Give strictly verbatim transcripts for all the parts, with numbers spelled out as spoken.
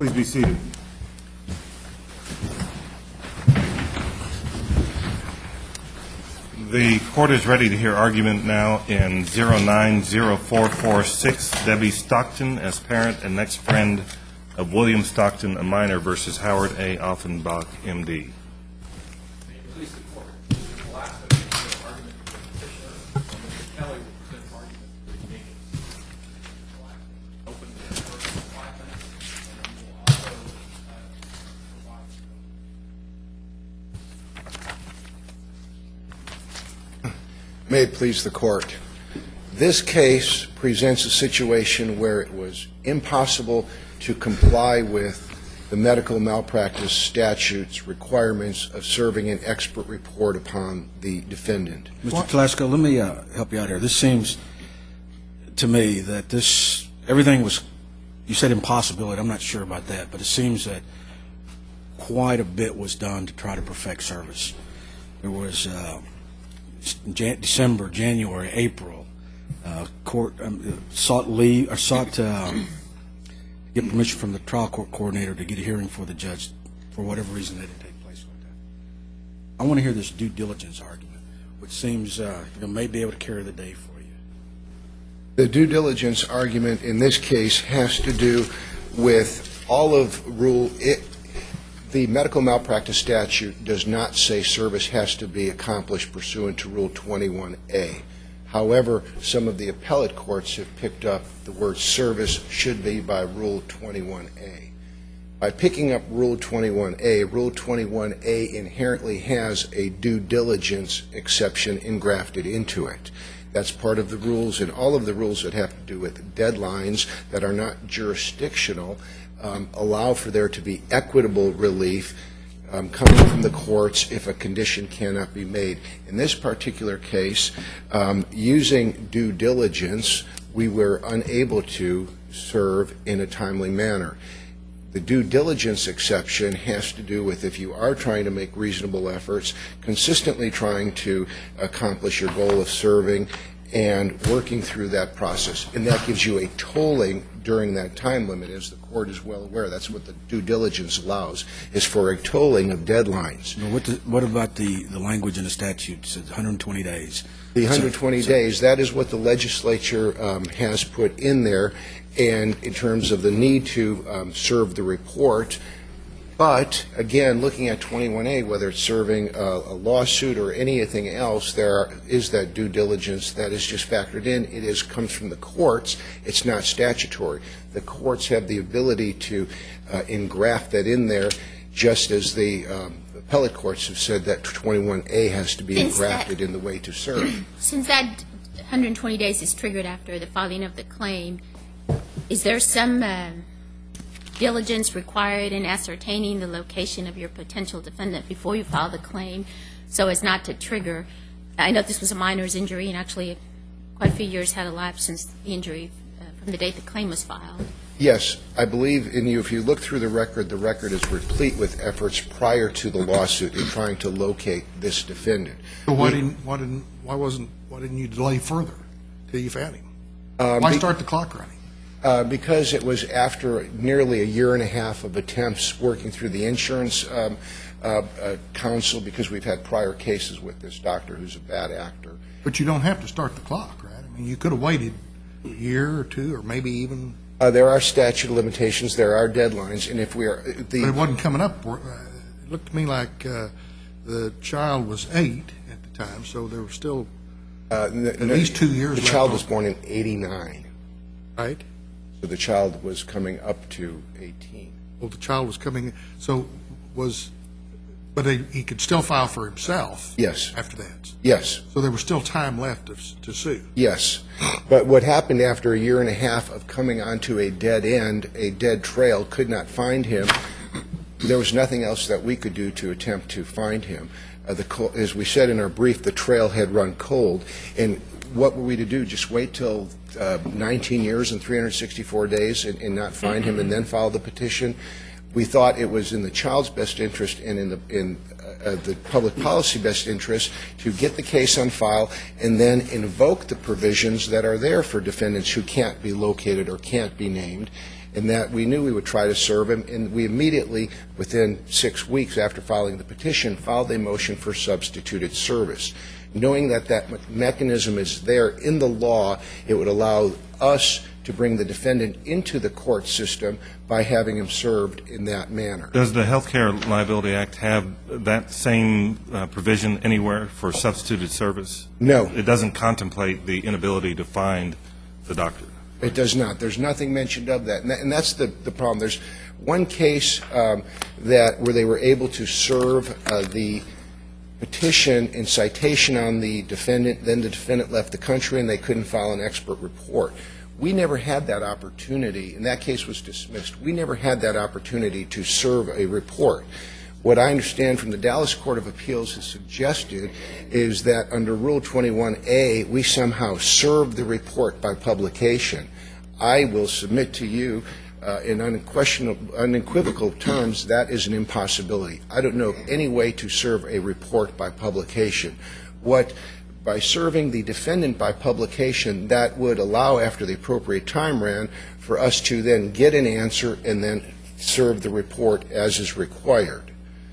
Please be seated. The court is ready to hear argument now in zero nine zero four four six, Debbie Stockton as parent and next friend of William Stockton, a minor, versus Howard A. Offenbach, M D. May it please the court. This case presents a situation where it was impossible to comply with the medical malpractice statute's requirements of serving an expert report upon the defendant. Mister Telesco, let me uh, help you out here. This seems to me that this, everything was, you said impossibility, I'm not sure about that, but it seems that quite a bit was done to try to perfect service. There was uh, Jan December, January, April, uh, court um, sought leave or sought to um, get permission from the trial court coordinator to get a hearing for the judge for whatever reason that didn't take place like that. I want to hear this due diligence argument, which seems uh, you know, may be able to carry the day for you. The due diligence argument in this case has to do with all of rule. It, The medical malpractice statute does not say service has to be accomplished pursuant to Rule twenty-one A. However, some of the appellate courts have picked up the word service should be by Rule twenty-one A. By picking up Rule twenty-one A, Rule twenty-one A inherently has a due diligence exception engrafted into it. That's part of the rules, and all of the rules that have to do with deadlines that are not jurisdictional Um, allow for there to be equitable relief um, coming from the courts if a condition cannot be made. In this particular case, um, using due diligence, we were unable to serve in a timely manner. The due diligence exception has to do with if you are trying to make reasonable efforts, consistently trying to accomplish your goal of serving and working through that process. And that gives you a tolling during that time limit, as the court is well aware. That's what the due diligence allows, is for a tolling of deadlines. Now, what, the, what about the, the language in the statute? It says one hundred twenty days. The one hundred twenty so, days, that is what the legislature um, has put in there, and in terms of the need to um, serve the report. But, again, looking at twenty-one A, whether it's serving a, a lawsuit or anything else, there is that due diligence that is just factored in. It is comes from the courts. It's not statutory. The courts have the ability to uh, engraft that in there, just as the um, appellate courts have said that twenty-one A has to be Since engrafted that, in the way to serve. Since that one hundred twenty days is triggered after the filing of the claim, is there some uh, diligence required in ascertaining the location of your potential defendant before you file the claim so as not to trigger? I know this was a minor's injury, and actually quite a few years had elapsed since the injury uh, from the date the claim was filed. Yes, I believe in you. If you look through the record, the record is replete with efforts prior to the lawsuit in trying to locate this defendant. So why didn't why didn't why wasn't why didn't you delay further till you found him? Um, why start the clock running? Uh, because it was after nearly a year and a half of attempts working through the insurance um, uh, uh, counsel, because we've had prior cases with this doctor who's a bad actor. But you don't have to start the clock, right? I mean, you could have waited a year or two, or maybe even. Uh, there are statute of limitations. There are deadlines, and if we are the. But it wasn't coming up. It looked to me like uh, the child was eight at the time, so there were still uh, at least two years. The left child on. was born in eighty-nine. Right. So the child was coming up to eighteen. Well, the child was coming. So was, but he, he could still file for himself. Yes. After that. Yes. So there was still time left to, to sue. Yes. But what happened after a year and a half of coming onto a dead end, a dead trail, could not find him, there was nothing else that we could do to attempt to find him. Uh, the, as we said in our brief, the trail had run cold. And what were we to do? Just wait till uh, nineteen years and three hundred sixty-four days and, and not find him and then file the petition? We thought it was in the child's best interest and in the in uh, the public policy best interest to get the case on file and then invoke the provisions that are there for defendants who can't be located or can't be named, in that we knew we would try to serve him, and we immediately, within six weeks after filing the petition, filed a motion for substituted service. Knowing that that me- mechanism is there in the law, it would allow us to bring the defendant into the court system by having him served in that manner. Does the Health Care Liability Act have that same uh, provision anywhere for substituted service? No. It doesn't contemplate the inability to find the doctor? It does not. There's nothing mentioned of that. And, that, and that's the, the problem. There's one case um, that where they were able to serve uh, the petition in citation on the defendant, then the defendant left the country and they couldn't file an expert report. We never had that opportunity, and that case was dismissed. We never had that opportunity to serve a report. What I understand from the Dallas Court of Appeals has suggested is that under Rule twenty-one A, we somehow served the report by publication. I will submit to you uh, in unquestionable, unequivocal terms that is an impossibility. I don't know of any way to serve a report by publication. What By serving the defendant by publication, that would allow, after the appropriate time ran, for us to then get an answer and then serve the report as is required.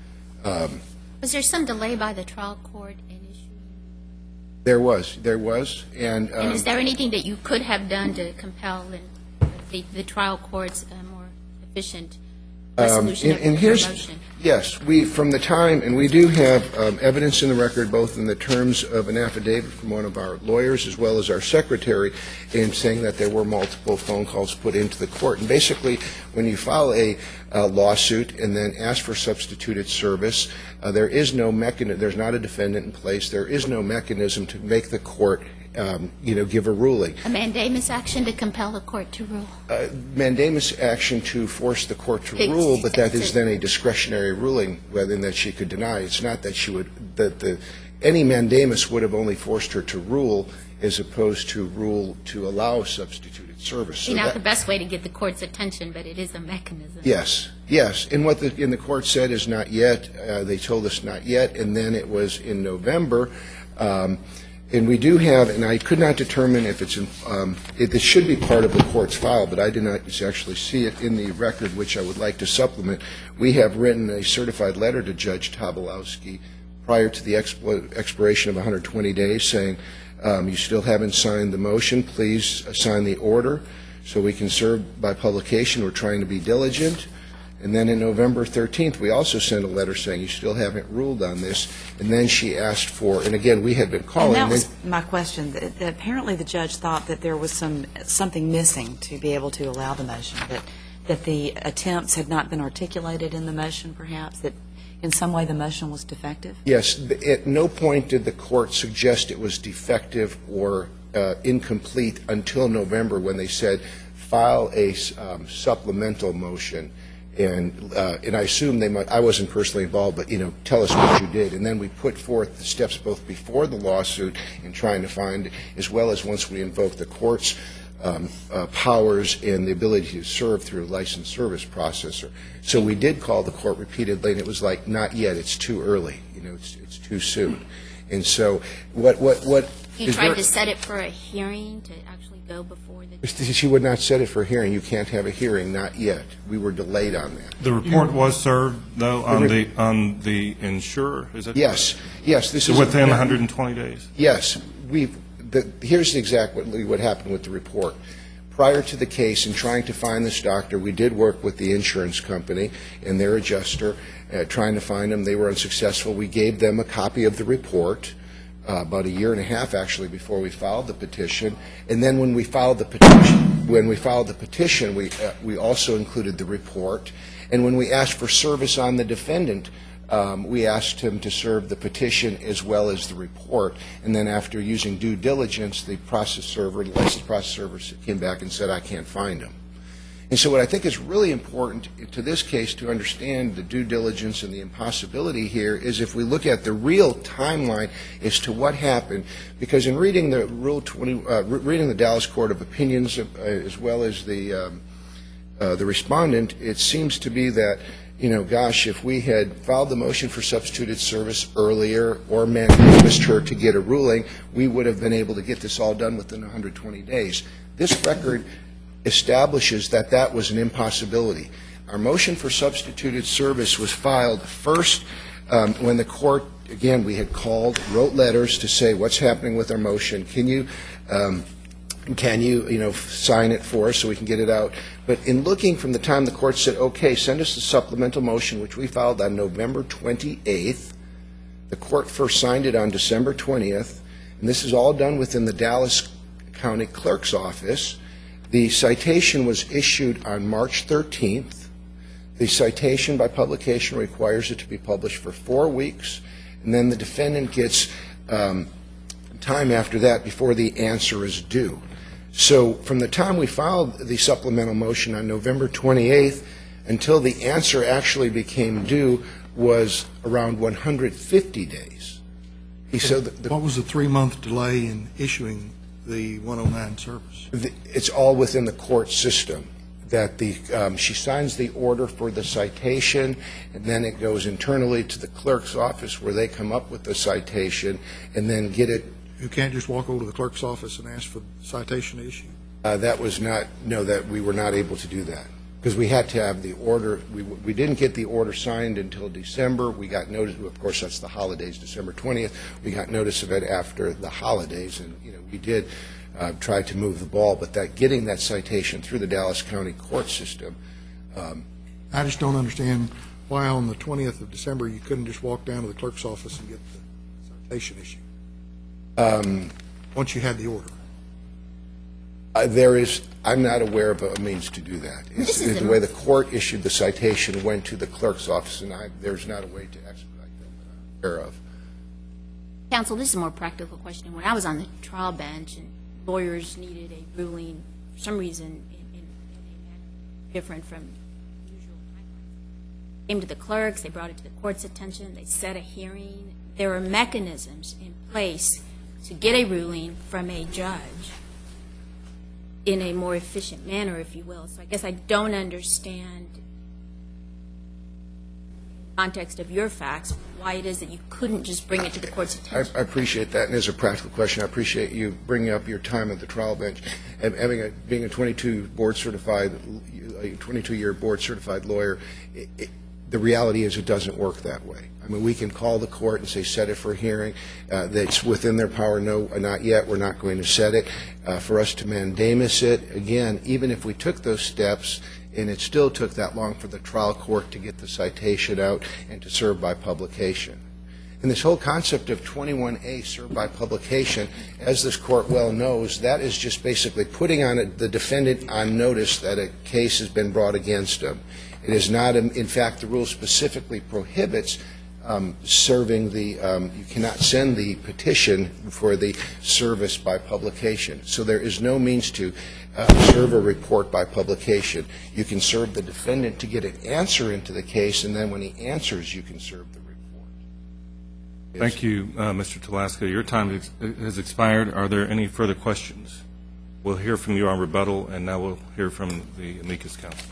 Um, Was there some delay by the trial court in issuing? there was, there was, and, um, And is there anything that you could have done to compel in the, the trial court's uh, more efficient resolution Um, of and, and the here's, motion? yes, we, from the time, and we do have um, evidence in the record, both in the terms of an affidavit from one of our lawyers as well as our secretary, in saying that there were multiple phone calls put into the court. And basically, when you file a uh, lawsuit and then ask for substituted service, uh, there is no mechanism, there's not a defendant in place, there is no mechanism to make the court Um, you know, give a ruling. A mandamus action to compel the court to rule? Uh, mandamus action to force the court to It's- rule, but that it's is a- then a discretionary ruling rather than that she could deny. It's not that she would, that the, any mandamus would have only forced her to rule as opposed to rule to allow substituted service. So See, not that- the best way to get the court's attention, but it is a mechanism. Yes, yes. And what the, and the court said is not yet. Uh, they told us not yet, and then it was in November. Um, And we do have, and I could not determine if it's, in, um, it, it should be part of the court's file, but I did not actually see it in the record, which I would like to supplement. We have written a certified letter to Judge Tobolowsky prior to the expo- expiration of one hundred twenty days saying, um, you still haven't signed the motion, please sign the order so we can serve by publication. We're trying to be diligent. And then in November thirteenth, we also sent a letter saying you still haven't ruled on this. And then she asked for, and again, we had been calling. And that was my question. That- that Apparently, the judge thought that there was some something missing to be able to allow the motion, that that the attempts had not been articulated in the motion, perhaps, that in some way the motion was defective? Yes. th- At no point did the court suggest it was defective or uh, incomplete until November when they said file a um, supplemental motion. And, uh, and I assume they might, I wasn't personally involved, but, you know, tell us what you did. And then we put forth the steps both before the lawsuit in trying to find, as well as once we invoked the court's um, uh, powers and the ability to serve through a licensed service processor. So we did call the court repeatedly, and it was like, not yet, it's too early, you know, it's, it's too soon. And so what, what, what. You is tried there- to set it for a hearing to actually go before the... She would not set it for hearing. You can't have a hearing, not yet. We were delayed on that. The report was served, though, on The the, re- on the insurer, is that? Yes, yes, this is. Within one hundred twenty days? Yes, we, the, here's exactly what happened with the report. Prior to the case, in trying to find this doctor, we did work with the insurance company and their adjuster, uh, trying to find him. They were unsuccessful. We gave them a copy of the report, uh, about a year and a half, actually, before we filed the petition. And then when we filed the petition, when we filed the petition, we, uh, we also included the report. And when we asked for service on the defendant, Um, we asked him to serve the petition as well as the report, and then after using due diligence, the process server, the licensed process server came back and said, I can't find him. And so what I think is really important to this case to understand the due diligence and the impossibility here is if we look at the real timeline as to what happened, because in reading the Rule twenty, uh, re- reading the Dallas Court of Opinions uh, as well as the, um, uh, the respondent, it seems to be that you know, gosh, if we had filed the motion for substituted service earlier or mandated her to get a ruling, we would have been able to get this all done within one hundred twenty days. This record establishes that that was an impossibility. Our motion for substituted service was filed first um, when the court, again, we had called, wrote letters to say what's happening with our motion. Can you, um, can you, you know, sign it for us so we can get it out? But in looking from the time the court said, okay, send us the supplemental motion, which we filed on November twenty-eighth, the court first signed it on December twentieth, and this is all done within the Dallas County Clerk's office. The citation was issued on March thirteenth. The citation by publication requires it to be published for four weeks, and then the defendant gets um, time after that before the answer is due. So from the time we filed the supplemental motion on November twenty-eighth until the answer actually became due was around one hundred fifty days. He said that the, what was the three-month delay in issuing the one oh nine service? the, it's all within the court system. That the um, she signs the order for the citation, and then it goes internally to the clerk's office where they come up with the citation and then get it. You can't just walk over to the clerk's office and ask for the citation issue? Uh, that was not, no, that we were not able to do that because we had to have the order. We, we didn't get the order signed until December. We got notice, of course, that's the holidays, December twentieth. We got notice of it after the holidays, and you know we did. Uh, tried to move the ball, but that getting that citation through the Dallas County court system. Um, I just don't understand why on the twentieth of December you couldn't just walk down to the clerk's office and get the citation issue um, once you had the order. uh, there is, I'm not aware of a means to do that. It's, it's the way the court issued the citation went to the clerk's office, and I, there's not a way to expedite that that I'm aware of. Counsel, this is a more practical question. When I was on the trial bench and lawyers needed a ruling for some reason in, in, in a manner different from usual timelines. Came to the clerks, they brought it to the court's attention, they set a hearing. There are mechanisms in place to get a ruling from a judge in a more efficient manner, if you will. So I guess I don't understand, in the context of your facts, why it is that you couldn't just bring it to the court's attention. I, I appreciate that, and as a practical question, I appreciate you bringing up your time at the trial bench. And having a, being a twenty-two board certified, a twenty-two year board certified lawyer, it, it, the reality is it doesn't work that way. I mean, we can call the court and say set it for hearing. Uh, that's within their power. No, not yet. We're not going to set it. Uh, for us to mandamus it, again, even if we took those steps, and it still took that long for the trial court to get the citation out and to serve by publication. And this whole concept of twenty-one A, served by publication, as this court well knows, that is just basically putting on a, the defendant on notice that a case has been brought against him. It is not, in fact, the rule specifically prohibits um, serving the, um, you cannot send the petition for the service by publication. So there is no means to uh, serve a report by publication. You can serve the defendant to get an answer into the case, and then when he answers, you can serve the report. Thank you, uh, Mister Talaska. Your time ex has expired. Are there any further questions? We'll hear from you on rebuttal, and now we'll hear from the amicus counsel.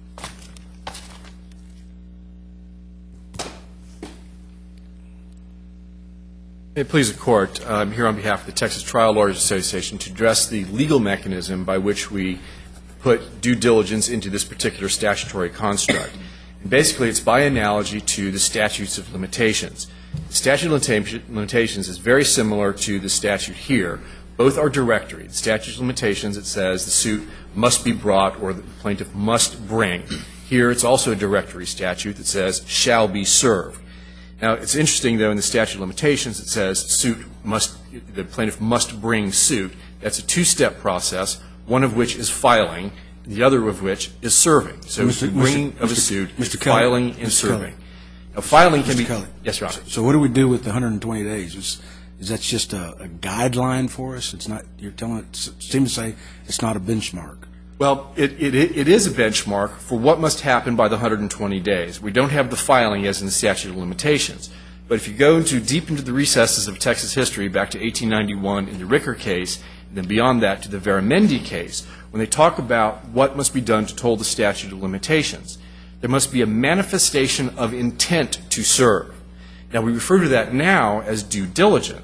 May it please the Court, I'm here on behalf of the Texas Trial Lawyers Association to address the legal mechanism by which we put due diligence into this particular statutory construct. And basically, it's by analogy to the statutes of limitations. The statute of limitations is very similar to the statute here. Both are directory. The statute of limitations, it says the suit must be brought or the plaintiff must bring. Here, it's also a directory statute that says shall be served. Now, it's interesting, though, in the statute of limitations, it says suit must, the plaintiff must bring suit. That's a two-step process, one of which is filing, the other of which is serving. So Mister the bringing Mister of a suit Mister is Kelly. filing and Mister serving. Kelly. Now, filing can Mister be... Kelly. Yes, Your Honor. So what do we do with the one hundred twenty days? Is, is that just a, a guideline for us? It's not, you're telling, it seems to say it's not a benchmark. Well, it, it, it is a benchmark for what must happen by the one hundred twenty days. We don't have the filing as in the statute of limitations. But if you go into deep into the recesses of Texas history, back to eighteen ninety-one in the Ricker case, and then beyond that to the Veramendi case, when they talk about what must be done to toll the statute of limitations, there must be a manifestation of intent to serve. Now, we refer to that now as due diligence,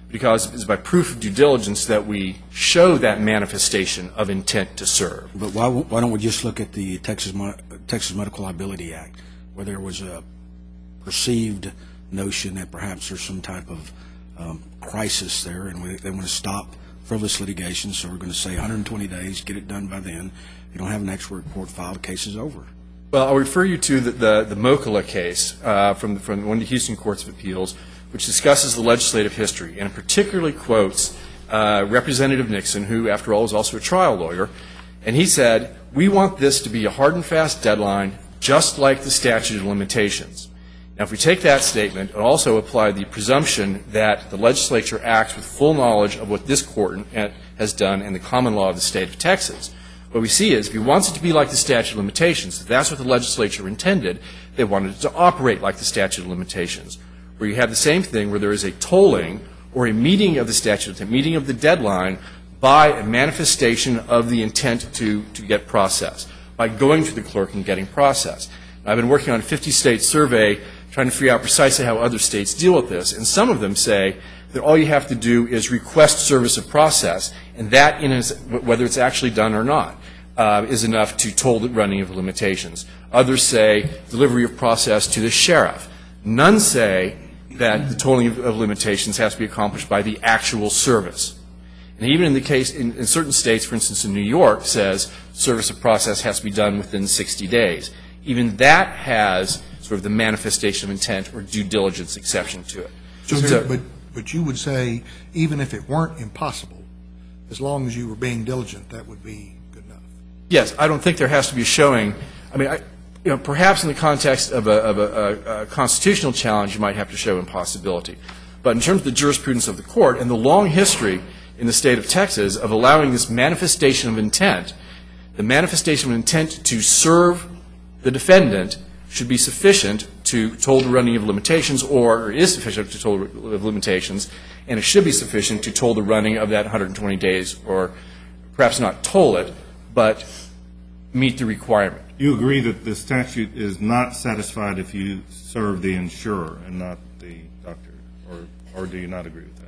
because it's by proof of due diligence that we show that manifestation of intent to serve. But why, why don't we just look at the Texas, Mo- Texas Medical Liability Act, where there was a perceived notion that perhaps there's some type of um, crisis there, and we, they want to stop frivolous litigation, so we're going to say one hundred twenty days, get it done by then. If you don't have an expert report filed, the case is over. Well, I'll refer you to the, the, the Mokola case uh, from, the, from one of the Houston Courts of Appeals, which discusses the legislative history, and particularly quotes uh, Representative Nixon, who, after all, was also a trial lawyer, and he said, "We want this to be a hard and fast deadline, just like the statute of limitations." Now, if we take that statement and also apply the presumption that the legislature acts with full knowledge of what this court has done and the common law of the state of Texas, what we see is if he wants it to be like the statute of limitations, if that's what the legislature intended, they wanted it to operate like the statute of limitations, where you have the same thing where there is a tolling or a meeting of the statute, a meeting of the deadline by a manifestation of the intent to, to get processed, by going to the clerk and getting processed. I've been working on a fifty-state survey trying to figure out precisely how other states deal with this, and some of them say that all you have to do is request service of process, and that, in its, whether it's actually done or not, uh, is enough to toll the running of limitations. Others say delivery of process to the sheriff. None say that the tolling of, of limitations has to be accomplished by the actual service. And even in the case, in, in certain states, for instance in New York, says service of process has to be done within sixty days. Even that has sort of the manifestation of intent or due diligence exception to it. So, So- but, but you would say, even if it weren't impossible, as long as you were being diligent, that would be good enough? Yes, I don't think there has to be a showing. I mean, I, you know, perhaps in the context of, a, of a, a, a constitutional challenge, you might have to show impossibility. But in terms of the jurisprudence of the court and the long history in the state of Texas of allowing this manifestation of intent, the manifestation of intent to serve the defendant should be sufficient to toll the running of limitations, or is sufficient to toll the limitations, and it should be sufficient to toll the running of that one hundred twenty days, or perhaps not toll it, but meet the requirement. You agree that the statute is not satisfied if you serve the insurer and not the doctor, or, or do you not agree with that?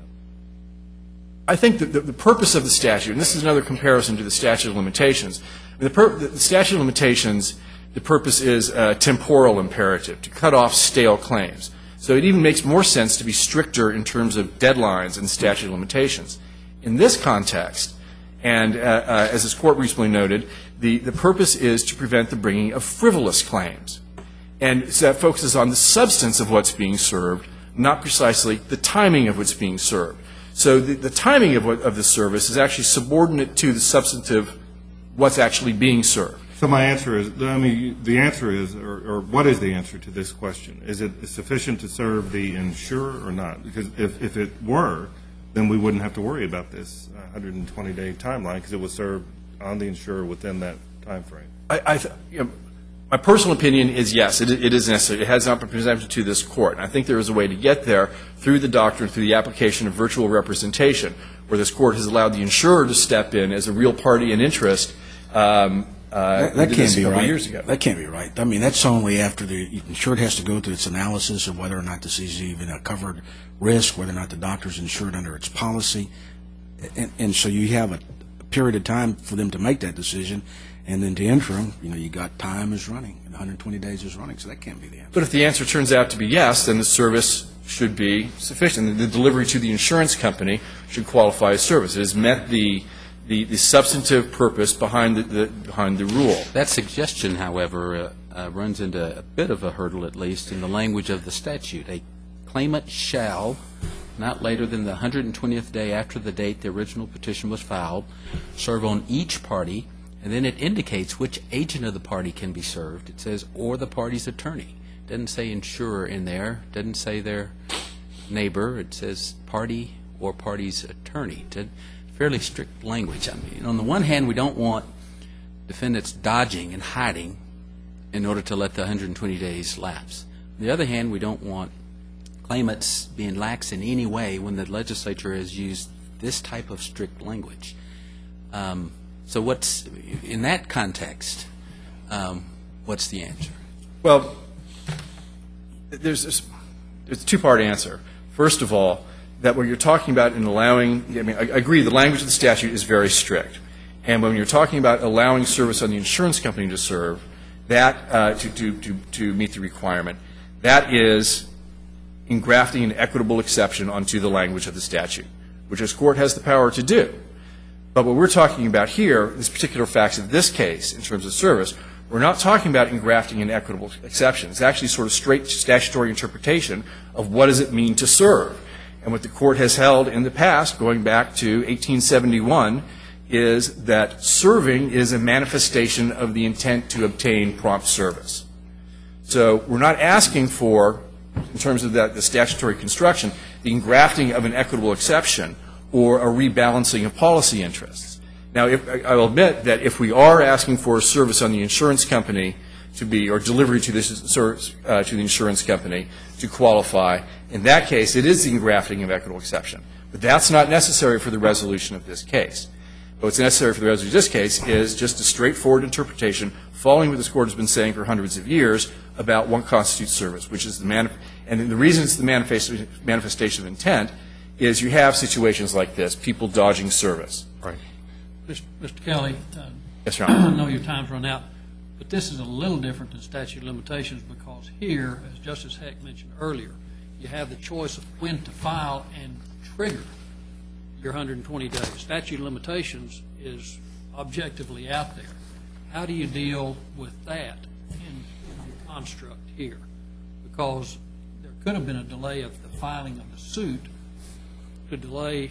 I think that the, the purpose of the statute, and this is another comparison to the statute of limitations, the, pur- the statute of limitations, the purpose is a temporal imperative, to cut off stale claims. So it even makes more sense to be stricter in terms of deadlines and statute of limitations. In this context, and uh, uh, as this court recently noted, the, the purpose is to prevent the bringing of frivolous claims. And so that focuses on the substance of what's being served, not precisely the timing of what's being served. So the, the timing of, what, of the service is actually subordinate to the substantive what's actually being served. So my answer is, I mean, the answer is, or, or what is the answer to this question? Is it sufficient to serve the insurer or not? Because if, if it were, then we wouldn't have to worry about this one hundred twenty day timeline, because it was served on the insurer within that time frame. I, I th- you know, my personal opinion is yes, it, it is necessary. It has not been presented to this court. And I think there is a way to get there through the doctrine, through the application of virtual representation, where this court has allowed the insurer to step in as a real party in interest. Um, uh, That, that did can't this a be couple right. Years ago. That can't be right. I mean, that's only after the insured has to go through its analysis of whether or not this is even a covered risk, whether or not the doctor's insured under its policy. And, and so you have a period of time for them to make that decision, and then to interim, you know, you got time is running, and one hundred twenty days is running, so that can't be the answer. But if the answer turns out to be yes, then the service should be sufficient. The delivery to the insurance company should qualify as service. It has met the the, the substantive purpose behind the, the behind the rule. That suggestion, however, uh, uh, runs into a bit of a hurdle, at least, in the language of the statute. A claimant shall, not later than the one hundred twentieth day after the date the original petition was filed, serve on each party, and then it indicates which agent of the party can be served. It says, or the party's attorney. It doesn't say insurer in there. It doesn't say their neighbor. It says party or party's attorney. It's fairly strict language. I mean, on the one hand, we don't want defendants dodging and hiding in order to let the one hundred twenty days lapse. On the other hand, we don't want claimants being lax in any way when the legislature has used this type of strict language. Um, so what's, in that context, um, what's the answer? Well, there's this, there's a two-part answer. First of all, that what you're talking about in allowing, I mean, I agree, the language of the statute is very strict. And when you're talking about allowing service on the insurance company to serve, that, uh, to, to, to, to meet the requirement, that is engrafting an equitable exception onto the language of the statute, which this court has the power to do. But what we're talking about here, this particular facts of this case in terms of service, we're not talking about engrafting an equitable exception. It's actually sort of straight statutory interpretation of what does it mean to serve. And what the court has held in the past, going back to eighteen seventy-one, is that serving is a manifestation of the intent to obtain prompt service. So we're not asking for, in terms of that, the statutory construction, the engrafting of an equitable exception or a rebalancing of policy interests. Now, if, I will admit that if we are asking for service on the insurance company to be, or delivery to the, service, uh, to the insurance company to qualify, in that case, it is the engrafting of equitable exception. But that's not necessary for the resolution of this case. What's necessary for the resolution of this case is just a straightforward interpretation, following what this Court has been saying for hundreds of years about what constitutes service, which is the manif- and the reason it's the manifest- manifestation of intent is you have situations like this, people dodging service. Right. Mister Kelly, uh, Yes, Your Honor. I know your time's run out, but this is a little different than statute of limitations because here, as Justice Heck mentioned earlier, you have the choice of when to file and trigger your one hundred twenty days. Statute of limitations is objectively out there. How do you deal with that in, in your construct here? Because there could have been a delay of the filing of the suit to delay.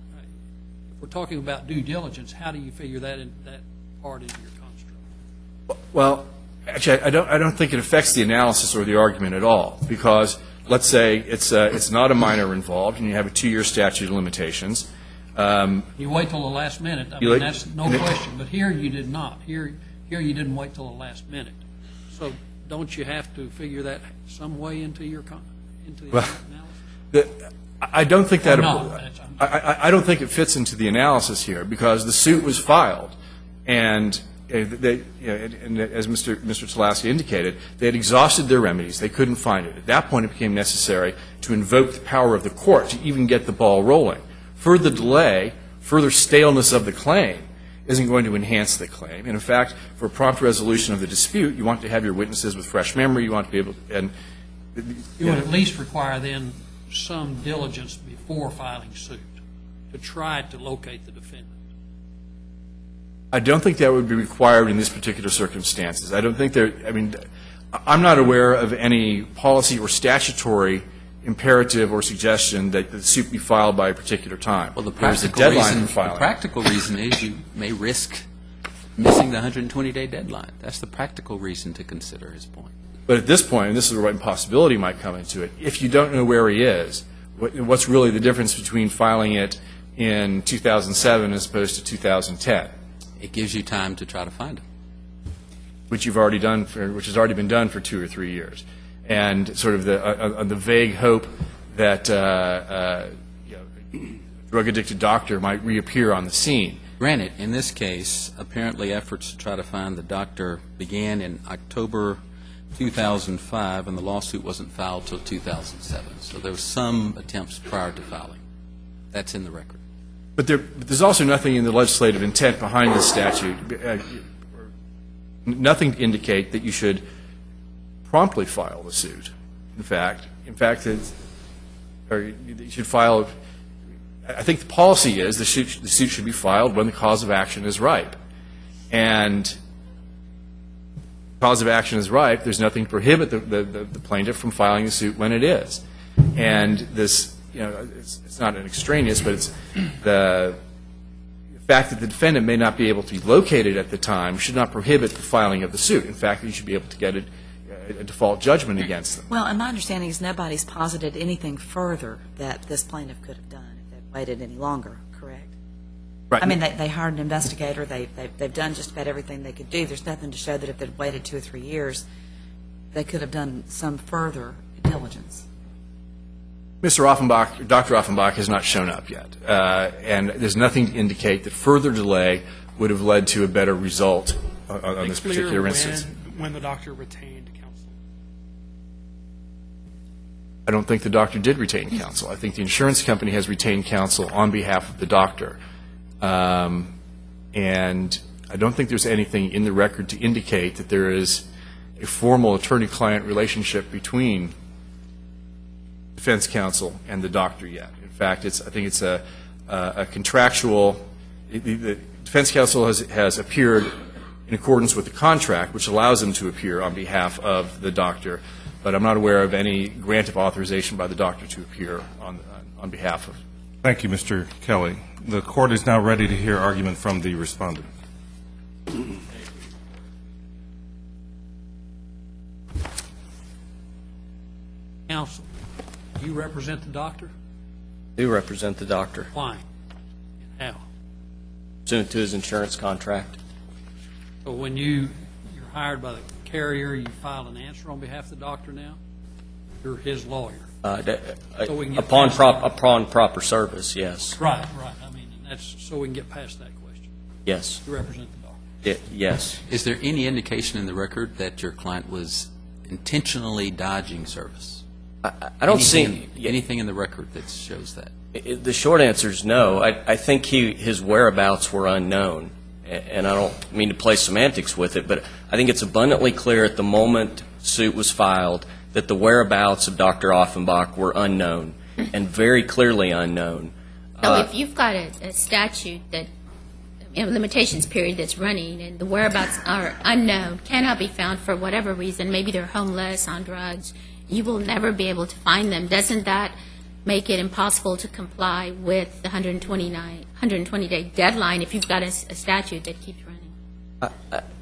If we're talking about due diligence, how do you figure that in, that part into your construct? Well, actually, I don't, I don't think it affects the analysis or the argument at all, because let's say it's, uh, it's not a minor involved and you have a two-year statute of limitations. Um, you wait till the last minute. I you mean, like- that's no question. But here you did not. Here, here you didn't wait till the last minute. So don't you have to figure that some way into your con- into the Well, analysis? the, I don't think that Or not, that's- I, I, I don't think it fits into the analysis here, because the suit was filed, and uh, they, you know, and, and as Mister Mister Tlaski indicated, they had exhausted their remedies. They couldn't find it. At that point, it became necessary to invoke the power of the court to even get the ball rolling. Further delay, further staleness of the claim isn't going to enhance the claim. And in fact, for a prompt resolution of the dispute, you want to have your witnesses with fresh memory. You want to be able to, and You would at least require then some diligence before filing suit to try to locate the defendant. I don't think that would be required in this particular circumstances. I don't think there, I mean, I'm not aware of any policy or statutory imperative or suggestion that the suit be filed by a particular time. Well, the There's a practical deadline reason, for filing. the practical reason is you may risk missing the one hundred twenty day deadline. That's the practical reason to consider his point. But at this point, and this is where impossibility might come into it, if you don't know where he is, what, what's really the difference between filing it in two thousand seven as opposed to two thousand ten? It gives you time to try to find him. Which you've already done, for, which has already been done for two or three years, and sort of the uh, uh, the vague hope that uh, uh, you know, a drug-addicted doctor might reappear on the scene. Granted, in this case, apparently efforts to try to find the doctor began in October two thousand five, and the lawsuit wasn't filed till two thousand seven. So there were some attempts prior to filing. That's in the record. But, there, but there's also nothing in the legislative intent behind this statute, uh, nothing to indicate that you should promptly file the suit. In fact, in fact, it's, or you should file. I think the policy is the suit, the suit should be filed when the cause of action is ripe, and cause of action is ripe. There's nothing to prohibit the, the, the plaintiff from filing the suit when it is, and this. You know, it's, it's not an extraneous, but it's the fact that the defendant may not be able to be located at the time should not prohibit the filing of the suit. In fact, you should be able to get a, a default judgment against them. Well, and my understanding is nobody's posited anything further that this plaintiff could have done if they'd waited any longer, correct? Right. I mean, they, they hired an investigator. They, they, they've done just about everything they could do. There's nothing to show that if they'd waited two or three years, they could have done some further diligence. Mister Offenbach, Doctor Offenbach has not shown up yet, uh, and there's nothing to indicate that further delay would have led to a better result on, on this particular when, instance. when the doctor retained counsel. I don't think the doctor did retain counsel. I think the insurance company has retained counsel on behalf of the doctor. Um, and I don't think there's anything in the record to indicate that there is a formal attorney-client relationship between defense counsel and the doctor yet. In fact, it's, I think it's a, a, a contractual, the, the defense counsel has, has appeared in accordance with the contract, which allows them to appear on behalf of the doctor, but I'm not aware of any grant of authorization by the doctor to appear on, on behalf of. Thank you, Mister Kelly. The court is now ready to hear argument from the respondent. Counsel, do you represent the doctor? Do represent the doctor, Why? And how? pursuant to his insurance contract. So when you, you're hired by the carrier, you file an answer on behalf of the doctor now? You're his lawyer. Uh, d- uh, So we can get upon past prop, that. upon proper service, yes, Right, right. I mean, and that's so we can get past that question. yes, You represent the doctor. Y- yes. Is there any indication in the record that your client was intentionally dodging service? I, I don't Anything- see Anything in the record that shows that? I- the short answer is no. I, I think he, his whereabouts were unknown, A- and I don't mean to play semantics with it, but I think it's abundantly clear at the moment suit was filed that the whereabouts of Doctor Offenbach were unknown, and very clearly unknown. So Uh, if you've got a, a statute that, a limitations period that's running, and the whereabouts are unknown, cannot be found for whatever reason, maybe they're homeless, on drugs, you will never be able to find them. Doesn't that make it impossible to comply with the one hundred twenty-nine, one hundred twenty day deadline if you've got a, s- a statute that keeps running?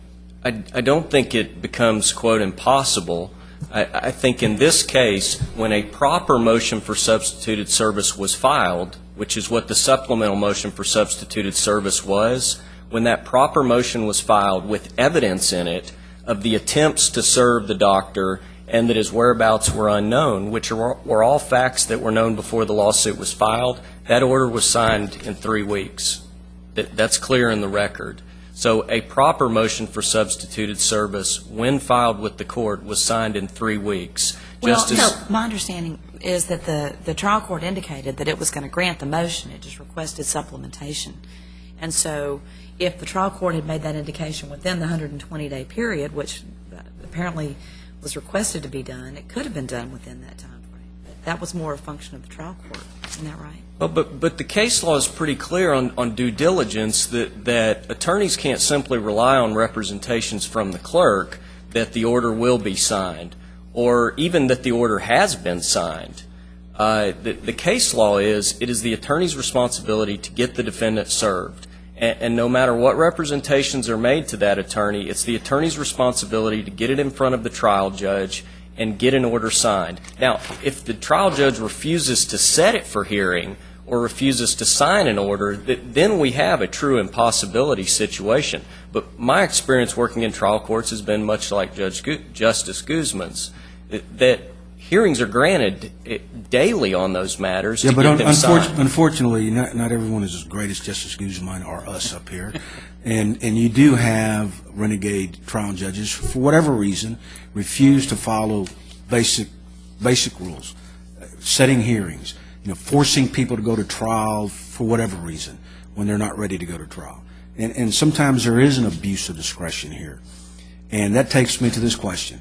I, I don't think it becomes, quote, impossible. I, I think in this case, when a proper motion for substituted service was filed, which is what the supplemental motion for substituted service was, when that proper motion was filed with evidence in it of the attempts to serve the doctor and that his whereabouts were unknown, which are, were all facts that were known before the lawsuit was filed, that order was signed in three weeks. That, that's clear in the record. So a proper motion for substituted service, when filed with the court, was signed in three weeks. Well, Justice, no, my understanding is that the, the trial court indicated that it was going to grant the motion. It just requested supplementation. And so if the trial court had made that indication within the one hundred twenty day period, which apparently was requested to be done, it could have been done within that time frame. But that was more a function of the trial court. Isn't that right? Well, but, but the case law is pretty clear on, on due diligence that, that attorneys can't simply rely on representations from the clerk that the order will be signed, or even that the order has been signed. Uh, the, the case law is it is the attorney's responsibility to get the defendant served. And, and no matter what representations are made to that attorney, it's the attorney's responsibility to get it in front of the trial judge and get an order signed. Now, if the trial judge refuses to set it for hearing or refuses to sign an order, th- then we have a true impossibility situation. But my experience working in trial courts has been much like Judge Gu- Justice Guzman's, that, that hearings are granted eh, daily on those matters Yeah, to but get un- them unfor- signed. unfortunately, not, not everyone is as great as Justice Guzman or us up here. And, and you do have renegade trial judges, for whatever reason, refuse to follow basic, basic rules, uh, setting hearings, you know, forcing people to go to trial for whatever reason when they're not ready to go to trial. And, and sometimes there is an abuse of discretion here. And that takes me to this question.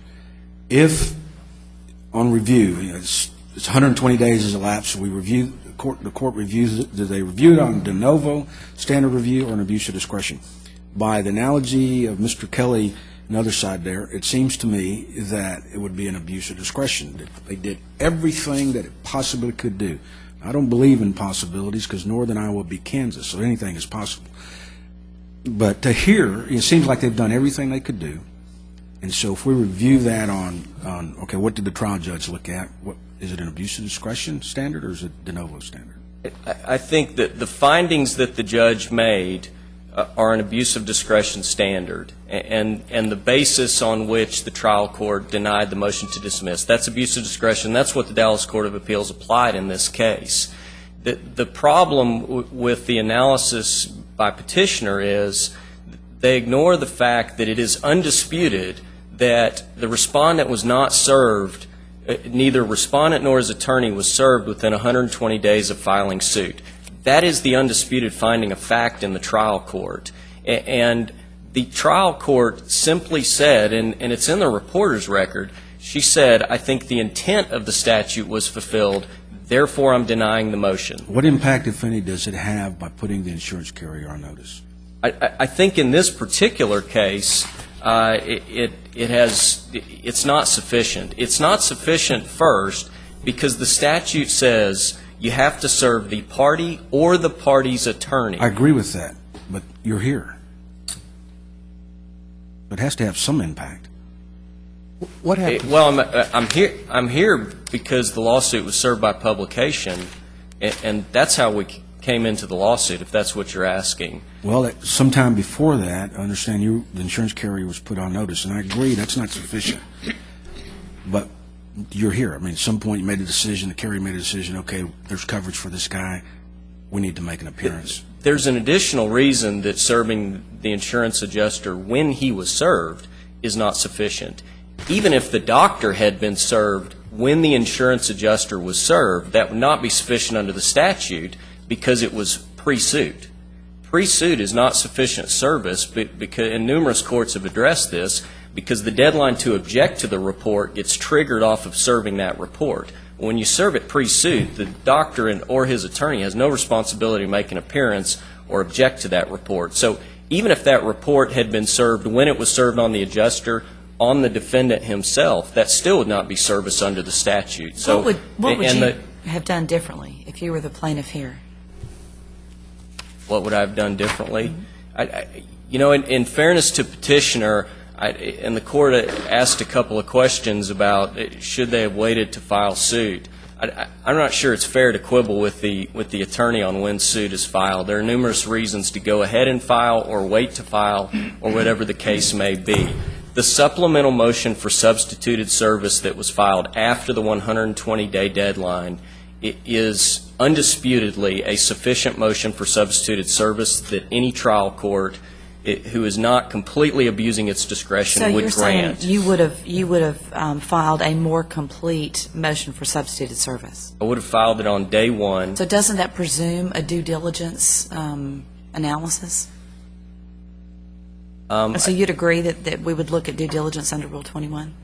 If on review, you know, it's, it's one hundred twenty days has elapsed, we review, the court, the court reviews it, do they review it on de novo, standard review, or an abuse of discretion? By the analogy of Mister Kelly and the other side there, it seems to me that it would be an abuse of discretion. That they did everything that it possibly could do. I don't believe in possibilities because Northern Iowa beat Kansas, so anything is possible. But to hear, it seems like they've done everything they could do. And so if we review that on, on okay, what did the trial judge look at? What, is it an abuse of discretion standard or is it de novo standard? I, I think that the findings that the judge made uh, are an abuse of discretion standard, and, and the basis on which the trial court denied the motion to dismiss, that's abuse of discretion. That's what the Dallas Court of Appeals applied in this case. The, the problem w- with the analysis by petitioner is they ignore the fact that it is undisputed that the respondent was not served uh, neither respondent nor his attorney was served within one hundred twenty days of filing suit. That is the undisputed finding of fact in the trial court. A- and the trial court simply said, and, and it's in the reporter's record, she said, I think the intent of the statute was fulfilled, therefore I'm denying the motion. What impact, if any, does it have by putting the insurance carrier on notice? I, I- I think in this particular case, uh, it, it, it has, it's not sufficient. It's not sufficient first because the statute says you have to serve the party or the party's attorney. I agree with that, but you're here. It has to have some impact. What Eh, happened? Well, I'm, uh, I'm here, I'm here because the lawsuit was served by publication, and, and that's how we came into the lawsuit, if that's what you're asking. Well, at- sometime before that, I understand you, the insurance carrier was put on notice, and I agree, that's not sufficient. But you're here. I mean, at some point you made a decision, the carrier made a decision, okay, there's coverage for this guy, we need to make an appearance. There's an additional reason that serving the insurance adjuster when he was served is not sufficient. Even if the doctor had been served when the insurance adjuster was served, that would not be sufficient under the statute because it was pre-suit. Pre-suit is not sufficient service, but because, and numerous courts have addressed this, because the deadline to object to the report gets triggered off of serving that report. When you serve it pre-suit, the doctor and, or his attorney has no responsibility to make an appearance or object to that report. So even if that report had been served when it was served on the adjuster, on the defendant himself, that still would not be service under the statute. So, What would, what would and you the- have done differently if you were the plaintiff here? What would I have done differently? I, I, you know, in, in fairness to petitioner, I, and the court asked a couple of questions about uh, should they have waited to file suit. I, I, I'm not sure it's fair to quibble with the with the attorney on when suit is filed. There are numerous reasons to go ahead and file or wait to file or whatever the case may be. The supplemental motion for substituted service that was filed after the one hundred twenty day deadline it is undisputedly a sufficient motion for substituted service that any trial court it, who is not completely abusing its discretion So would you're grant. saying you would have, you would have um, filed a more complete motion for substituted service? I would have filed it on day one. So doesn't that presume a due diligence um, analysis? Um, So you'd agree that, that we would look at due diligence under Rule twenty-one?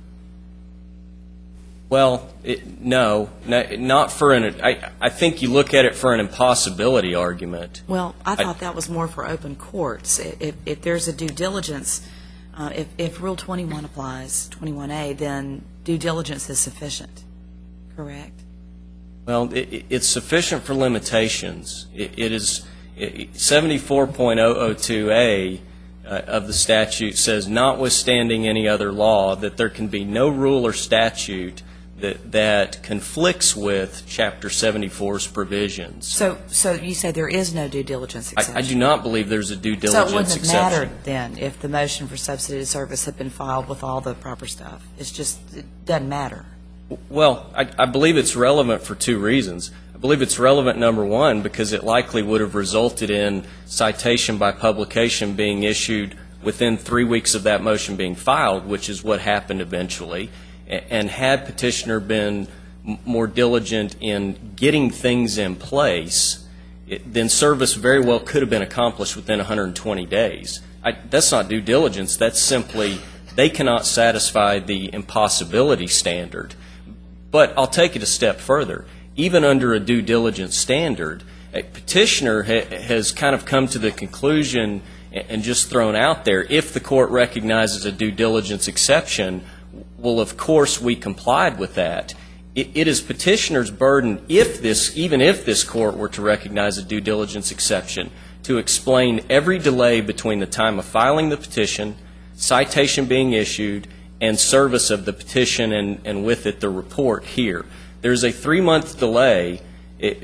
Well, it, no, no, not for an. I, I think you look at it for an impossibility argument. Well, I I- thought that was more for open courts. I- If, if there's a due diligence, uh, if, if Rule twenty-one applies, twenty-one A, then due diligence is sufficient, correct? Well, it, it- it's sufficient for limitations. It, it is seventy-four point oh oh two A uh, of the statute says, notwithstanding any other law, that there can be no rule or statute that that conflicts with Chapter seventy-four's provisions. So, so you say there is no due diligence exception? I, I do not believe there's a due So diligence it wouldn't have exception. mattered then if the motion for substituted service had been filed with all the proper stuff? It's just, it doesn't matter. Well, I, I believe it's relevant for two reasons. I believe it's relevant, number one, because it likely would have resulted in citation by publication being issued within three weeks of that motion being filed, which is what happened eventually. A- And had petitioner been m- more diligent in getting things in place, it, then service very well could have been accomplished within one hundred twenty days. I, that's not due diligence. That's simply they cannot satisfy the impossibility standard. But I'll take it a step further. Even under a due diligence standard, a petitioner ha- has kind of come to the conclusion and, and just thrown out there, if the court recognizes a due diligence exception, well, of course, we complied with that. It, it is petitioner's burden, if this, even if this court were to recognize a due diligence exception, to explain every delay between the time of filing the petition, citation being issued, and service of the petition, and, and with it the report here. There's a three-month delay, a,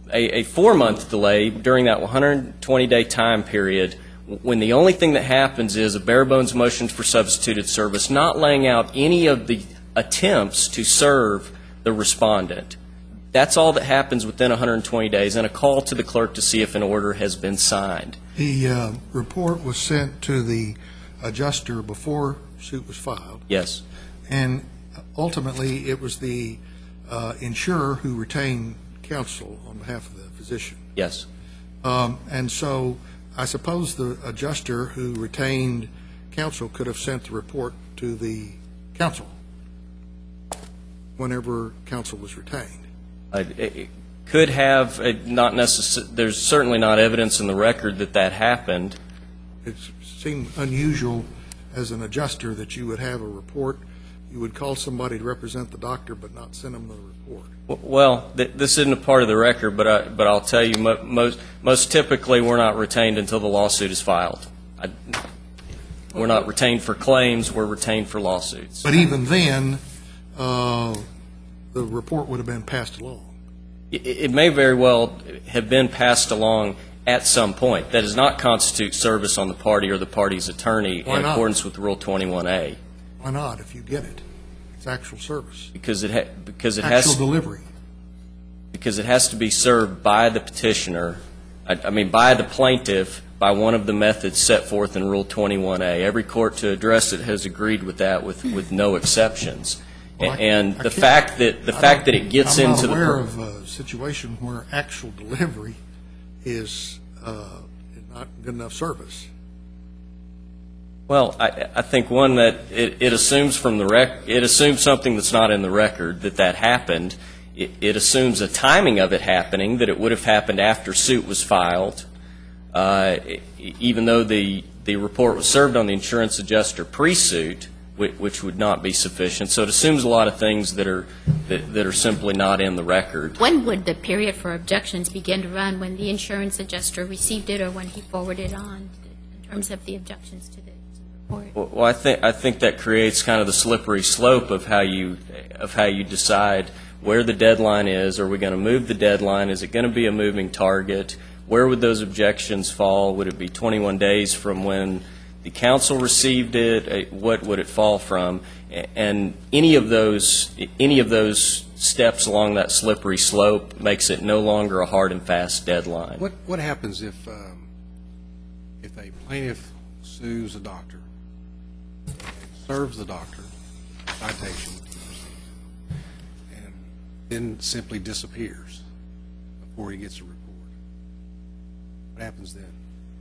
a four-month delay during that one hundred twenty day time period, when the only thing that happens is a bare-bones motion for substituted service, not laying out any of the attempts to serve the respondent. That's all that happens within one hundred twenty days, and a call to the clerk to see if an order has been signed. The uh, report was sent to the adjuster before suit was filed, Yes. and ultimately, it was the uh, insurer who retained counsel on behalf of the physician. Yes. Um, And so I suppose the adjuster who retained counsel could have sent the report to the counsel whenever counsel was retained. Uh, It it could have, uh, not necess- there's certainly not evidence in the record that that happened. It seemed unusual as an adjuster that you would have a report, you would call somebody to represent the doctor but not send them the report. W- Well, th- this isn't a part of the record, but I, but I'll tell you, mo- most, most typically, we're not retained until the lawsuit is filed. I, we're not retained for claims, we're retained for lawsuits. But even then, uh, the report would have been passed along. It, it may very well have been passed along at some point. That does not constitute service on the party or the party's attorney Why in not? accordance with Rule twenty-one A. Why not, if you get it? It's actual service. Because it, ha- because it has... Actual delivery. Because it has to be served by the petitioner, I, I mean, by the plaintiff, by one of the methods set forth in Rule twenty-one A. Every court to address it has agreed with that, with, with no exceptions. Well, I- And I the can't- fact that, the I fact that don't- it gets I'm into not the... aware per- of a situation where actual delivery is uh, not good enough service. Well, I, I think one that it, it assumes from the rec, it assumes something that's not in the record, that that happened. It, it assumes a timing of it happening, that it would have happened after suit was filed, uh, e- even though the, the report was served on the insurance adjuster pre-suit, which, which would not be sufficient. So it assumes a lot of things that are, that, that are simply not in the record. When would the period for objections begin to run? When the insurance adjuster received it or when he forwarded on in terms of the objections to the report? Well, I think I think that creates kind of the slippery slope of how you of how you decide where the deadline is. Are we going to move the deadline? Is it going to be a moving target? Where would those objections fall? Would it be twenty-one days from when the council received it? Uh, What would it fall from? A- And any of those any of those steps along that slippery slope makes it no longer a hard and fast deadline. What, what happens if, um, if a plaintiff sues a doctor, serves the doctor, citation, and then simply disappears before he gets a report? What happens then?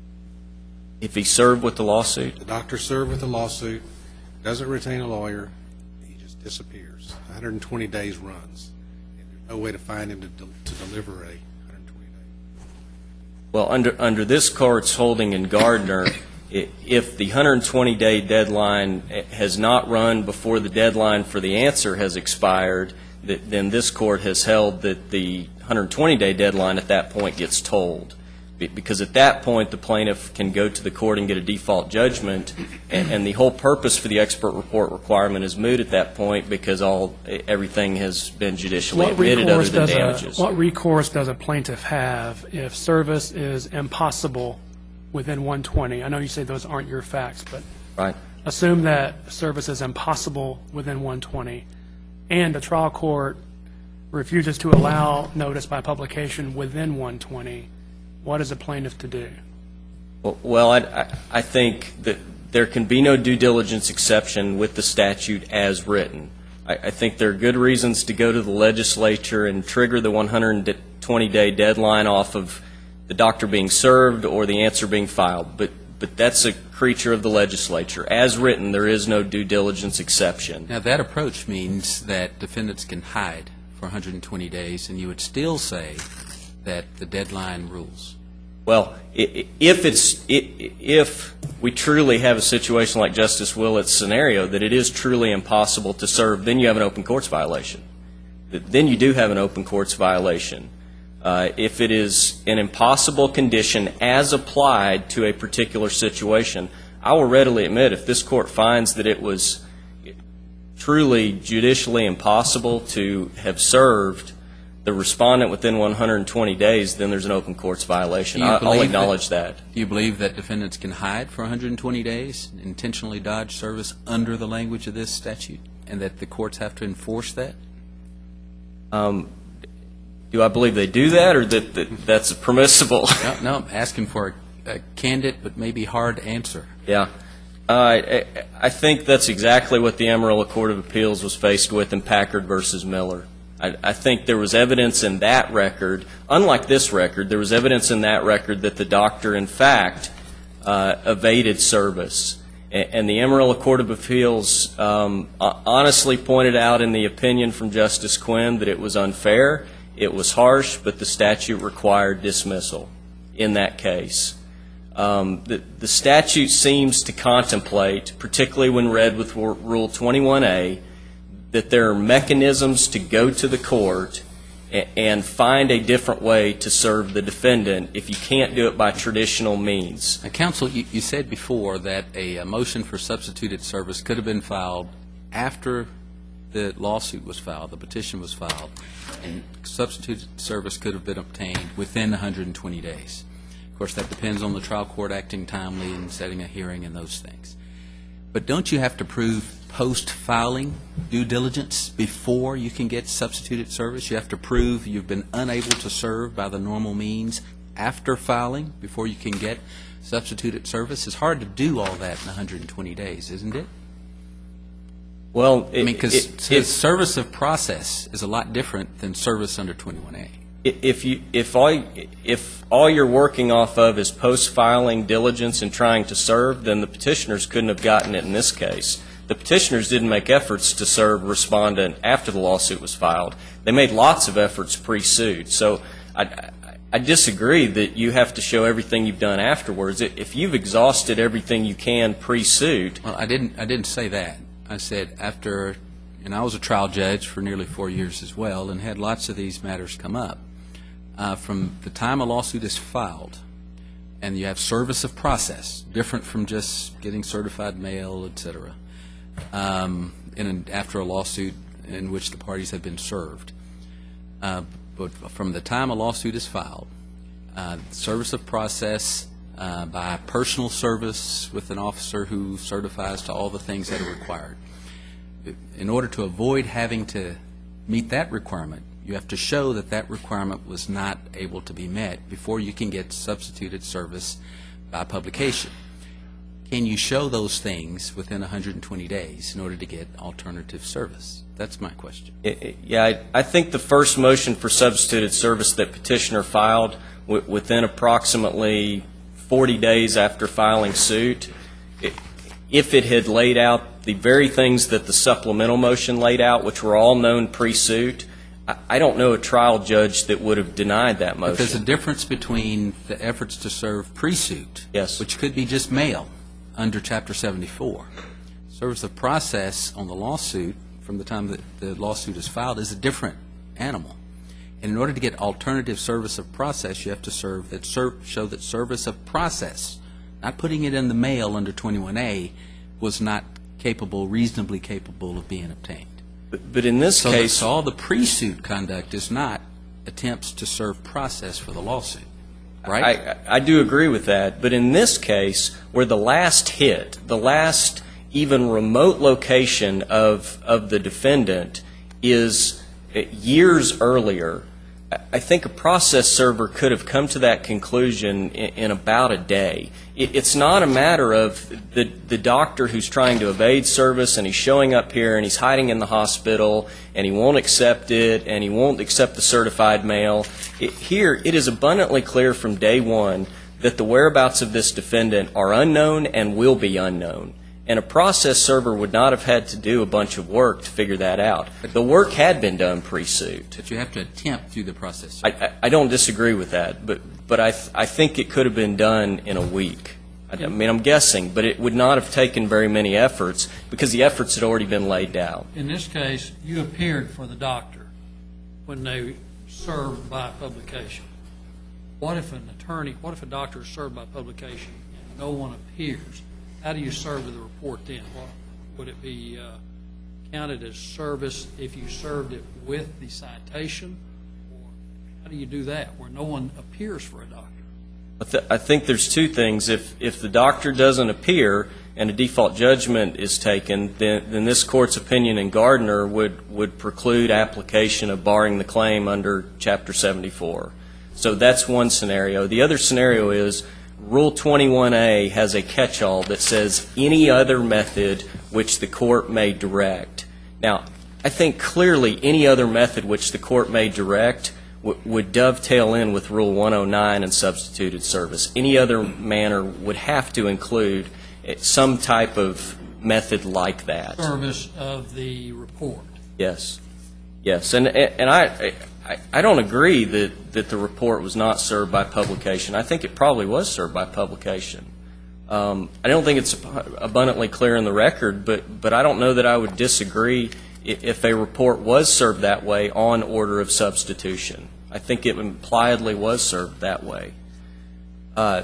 If he served with the lawsuit? The doctor served with a lawsuit, doesn't retain a lawyer, he just disappears. one hundred twenty days runs, and there's no way to find him to, del- to deliver a one hundred twenty days. Well, under, under this court's holding in Gardner, i- if the one hundred twenty day deadline has not run before the deadline for the answer has expired, th- then this court has held that the one hundred twenty day deadline at that point gets tolled. Be- Because at that point, the plaintiff can go to the court and get a default judgment, and, and the whole purpose for the expert report requirement is moot at that point because all, everything has been judicially What admitted other recourse than does a- damages. What recourse does a plaintiff have if service is impossible within one twenty? I know you say those aren't your facts, but Right. assume that service is impossible within one twenty, and the trial court refuses to allow notice by publication within one twenty. What is a plaintiff to do? Well- Well, I, I- I think that there can be no due diligence exception with the statute as written. I, I think there are good reasons to go to the legislature and trigger the one hundred twenty day deadline off of the doctor being served or the answer being filed, but, but that's a creature of the legislature. As written, there is no due diligence exception. Now, that approach means that defendants can hide for one hundred twenty days, and you would still say that the deadline rules. Well, i- i- if it's, i- if we truly have a situation like Justice Willett's scenario, that it is truly impossible to serve, then you have an open courts violation. Th- Then you do have an open courts violation. Uh, If it is an impossible condition as applied to a particular situation, I will readily admit, if this court finds that it was truly judicially impossible to have served the respondent within one hundred twenty days, then there's an open courts violation. Do you I- I'll believe acknowledge that. Do you believe that defendants can hide for one hundred twenty days, intentionally dodge service under the language of this statute, and that the courts have to enforce that? Um, Do I believe they do that, or that that that's permissible? No, no, I'm asking for a, a candid but maybe hard answer. Yeah. Uh, I, I think that's exactly what the Amarillo Court of Appeals was faced with in Packard versus Miller. I, I think there was evidence in that record, unlike this record, there was evidence in that record that the doctor, in fact, uh, evaded service. And, and the Amarillo Court of Appeals um, honestly pointed out in the opinion from Justice Quinn that it was unfair, it was harsh, but the statute required dismissal in that case. Um, the, the statute seems to contemplate, particularly when read with Rule twenty-one A, that there are mechanisms to go to the court and, and find a different way to serve the defendant if you can't do it by traditional means. Now, counsel, you, you said before that a, a motion for substituted service could have been filed after the lawsuit was filed, the petition was filed, and substituted service could have been obtained within one hundred twenty days. Of course, that depends on the trial court acting timely and setting a hearing and those things. But don't you have to prove post-filing due diligence before you can get substituted service? You have to prove you've been unable to serve by the normal means after filing before you can get substituted service. It's hard to do all that in one hundred twenty days, isn't it? Well, I mean, because service of process is a lot different than service under twenty-one A. If you, if all, if all you're working off of is post-filing diligence and trying to serve, then the petitioners couldn't have gotten it in this case. The petitioners didn't make efforts to serve respondent after the lawsuit was filed. They made lots of efforts pre-suit. So I, I, I disagree that you have to show everything you've done afterwards. If you've exhausted everything you can pre-suit. Well, I didn't, I didn't say that. I said after, and I was a trial judge for nearly four years as well and had lots of these matters come up. Uh, from the time a lawsuit is filed, and you have service of process, different from just getting certified mail, et cetera, um, in an, after a lawsuit in which the parties have been served. Uh, but from the time a lawsuit is filed, uh, service of process uh, by personal service with an officer who certifies to all the things that are required. In order to avoid having to meet that requirement, you have to show that that requirement was not able to be met before you can get substituted service by publication. Can you show those things within one hundred twenty days in order to get alternative service? That's my question. Yeah, I, I think the first motion for substituted service that petitioner filed w within approximately forty days after filing suit, it, if it had laid out the very things that the supplemental motion laid out, which were all known pre-suit, I don't know a trial judge that would have denied that motion. But there's a difference between the efforts to serve pre-suit, yes, which could be just mail under Chapter seventy-four. Service of process on the lawsuit from the time that the lawsuit is filed is a different animal. And in order to get alternative service of process, you have to serve that ser show that service of process, not putting it in the mail under twenty-one A, was not capable, reasonably capable of being obtained. But, but in this so case, so all the pre-suit conduct is not attempts to serve process for the lawsuit, right? I, I do agree with that. But in this case, where the last hit, the last even remote location of of the defendant is years earlier, I think a process server could have come to that conclusion in, in about a day. It, it's not a matter of the, the doctor who's trying to evade service and he's showing up here and he's hiding in the hospital and he won't accept it and he won't accept the certified mail. It, here, it is abundantly clear from day one that the whereabouts of this defendant are unknown and will be unknown. And a process server would not have had to do a bunch of work to figure that out. The work had been done pre-suit. But you have to attempt through the process. I, I, I don't disagree with that, but, but I, th I think it could have been done in a week. I, I mean, I'm guessing, but it would not have taken very many efforts because the efforts had already been laid out. In this case, you appeared for the doctor when they served by publication. What if an attorney, what if a doctor is served by publication and no one appears? How do you serve the report then? What, would it be uh, counted as service if you served it with the citation? Or how do you do that where no one appears for a doctor? I, th I think there's two things. If, if the doctor doesn't appear and a default judgment is taken, then, then this Court's opinion in Gardner would, would preclude application of barring the claim under Chapter seventy-four. So that's one scenario. The other scenario is Rule twenty-one A has a catch-all that says any other method which the court may direct. Now, I think clearly any other method which the court may direct w- would dovetail in with Rule one oh nine and substituted service. Any other manner would have to include some type of method like that. Service of the report. Yes. Yes. And, and I, I, I don't agree that, that the report was not served by publication. I think it probably was served by publication. Um, I don't think it's abundantly clear in the record, but, but I don't know that I would disagree if a report was served that way on order of substitution. I think it impliedly was served that way. Uh,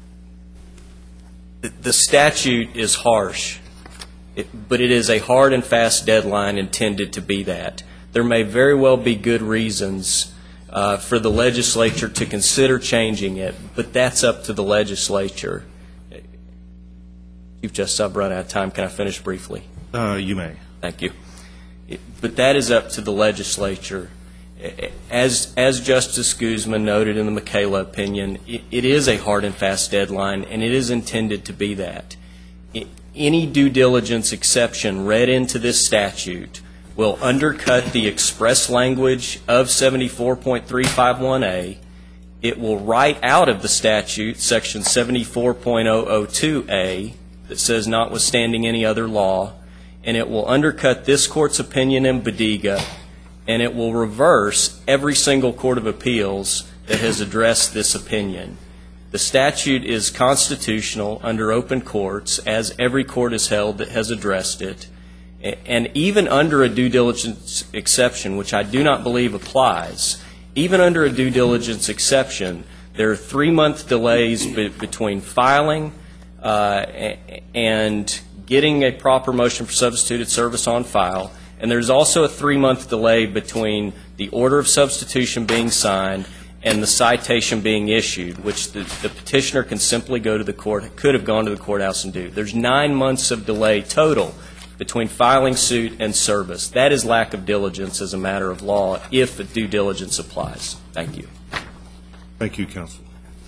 the, the statute is harsh, it, but it is a hard and fast deadline intended to be that. There may very well be good reasons uh, for the legislature to consider changing it, but that's up to the legislature. Chief Justice, I've run out of time. Can I finish briefly? Uh, you may. Thank you. But that is up to the legislature. As, as Justice Guzman noted in the Michaela opinion, it, it is a hard and fast deadline, and it is intended to be that. Any due diligence exception read into this statute will undercut the express language of seventy-four point three five one A. It will write out of the statute Section seventy-four point oh oh two A that says notwithstanding any other law, and it will undercut this Court's opinion in Bodiga, and it will reverse every single court of appeals that has addressed this opinion. The statute is constitutional under open courts, as every court has held that has addressed it, and even under a due diligence exception, which I do not believe applies, even under a due diligence exception, there are three-month delays be- between filing uh, and getting a proper motion for substituted service on file, and there's also a three-month delay between the order of substitution being signed and the citation being issued, which the, the petitioner can simply go to the court, could have gone to the courthouse and do. There's nine months of delay total between filing suit and service. That is lack of diligence as a matter of law if the due diligence applies. Thank you. Thank you, counsel.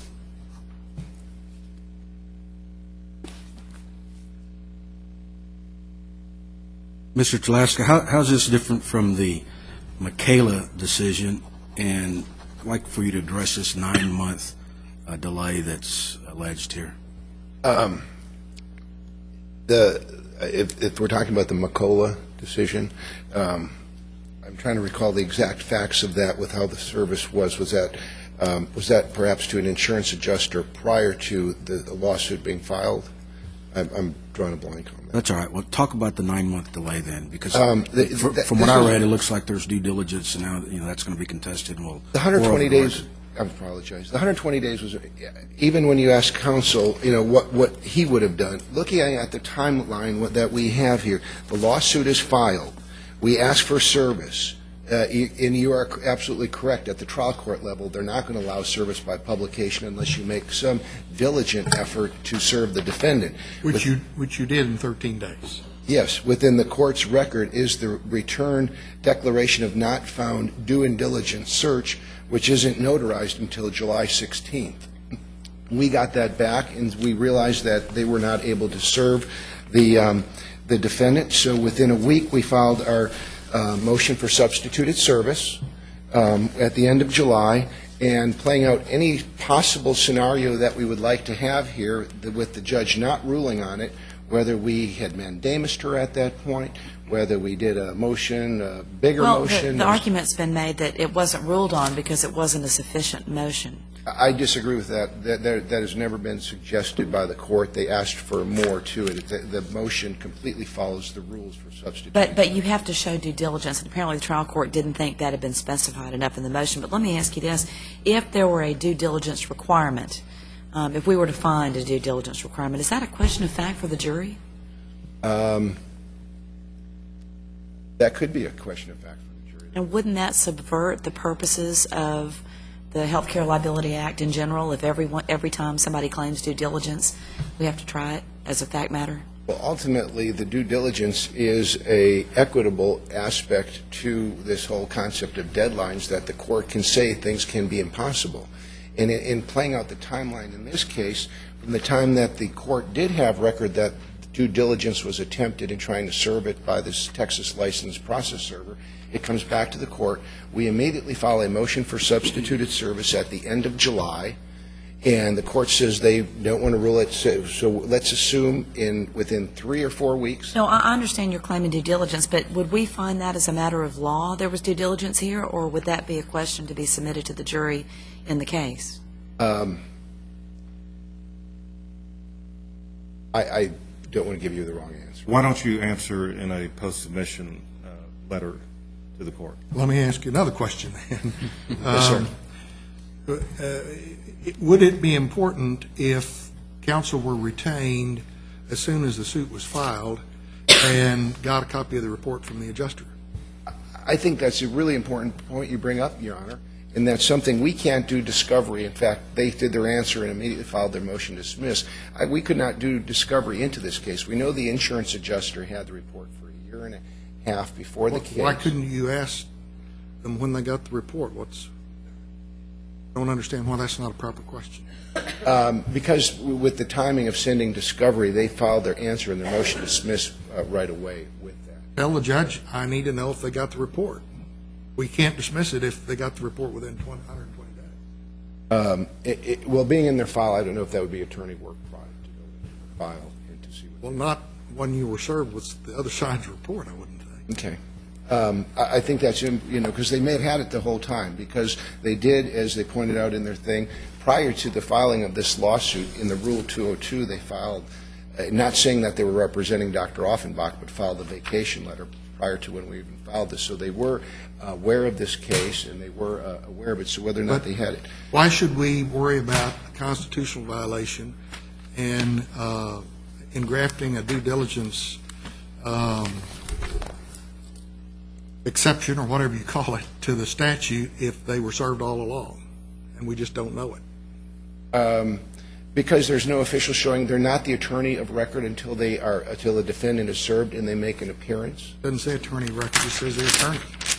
Mister Talaska, how, how's this different from the Michaela decision? And I'd like for you to address this nine-month uh, delay that's alleged here. Um, the if, if we're talking about the Michaela decision, um, I'm trying to recall the exact facts of that with how the service was. Was that um, was that perhaps to an insurance adjuster prior to the, the lawsuit being filed? I'm, I'm drawing a blank on that. That's all right. Well, talk about the nine-month delay then, because um, the, for, that, from what I read, it looks like there's due diligence, and now you know that's going to be contested. And we'll the one hundred twenty days. I apologize. The one hundred twenty days was, even when you ask counsel, you know, what, what he would have done, looking at the timeline that we have here, the lawsuit is filed. We ask for service. Uh, and you are absolutely correct. At the trial court level, they're not going to allow service by publication unless you make some diligent effort to serve the defendant. Which With, you which you did in thirteen days. Yes. Within the court's record is the return declaration of not found due and diligent search, which isn't notarized until July sixteenth. We got that back, and we realized that they were not able to serve the, um, the defendant. So within a week, we filed our Uh, motion for substituted service um, at the end of July, and playing out any possible scenario that we would like to have here the, with the judge not ruling on it, whether we had mandamused her at that point, whether we did a motion, a bigger well, motion. The, the argument's been made that it wasn't ruled on because it wasn't a sufficient motion. I disagree with that. That, that. that has never been suggested by the court. They asked for more to it. The, the motion completely follows the rules for substitution. But, but you have to show due diligence, and apparently the trial court didn't think that had been specified enough in the motion. But let me ask you this. If there were a due diligence requirement, um, if we were to find a due diligence requirement, is that a question of fact for the jury? Um, that could be a question of fact for the jury. And wouldn't that subvert the purposes of the Health Care Liability Act in general? If every, every time somebody claims due diligence, we have to try it as a fact matter? Well, ultimately, the due diligence is a equitable aspect to this whole concept of deadlines, that the court can say things can be impossible. And in, in playing out the timeline in this case, from the time that the court did have record that due diligence was attempted in trying to serve it by this Texas licensed process server, it comes back to the court. We immediately file a motion for substituted service at the end of July, and the court says they don't want to rule it. So, so let's assume in within three or four weeks. No, I I understand you're claiming due diligence, but would we find that as a matter of law there was due diligence here, or would that be a question to be submitted to the jury in the case? Um, I, I don't want to give you the wrong answer. Why don't you answer in a post-submission uh, letter to the court? Let me ask you another question then. Yes, sir. Um, uh, it- Would it be important if counsel were retained as soon as the suit was filed and got a copy of the report from the adjuster? I think that's a really important point you bring up, Your Honor, and that's something we can't do discovery. In fact, they did their answer and immediately filed their motion to dismiss. I, we could not do discovery into this case. We know the insurance adjuster had the report for a year and a half before the Well, case. Why couldn't you ask them when they got the report? What's, I don't understand why that's not a proper question. Um, because with the timing of sending discovery, they filed their answer and their motion to dismiss uh, right away with that. Tell the judge, I need to know if they got the report. We can't dismiss it if they got the report within one hundred twenty days. Um, it, it, well, being in their file, I don't know if that would be attorney work product to go into the file and to see what. Well, not when you were served with the other side's report, I wouldn't think. Okay. Um, I, I think that's, in- you know, because they may have had it the whole time, because they did, as they pointed out in their thing, prior to the filing of this lawsuit, in the Rule two oh two, they filed, uh, not saying that they were representing Doctor Offenbach, but filed a vacation letter prior to when we even filed this. So they were aware of this case, and they were uh, aware of it, so whether or not But they had it. Why should we worry about a constitutional violation and uh, engrafting a due diligence um, exception, or whatever you call it, to the statute if they were served all along, and we just don't know it? Um, because there's no official showing, they're not the attorney of record until they are, until the defendant is served and they make an appearance. Doesn't say attorney of record, it says the attorney.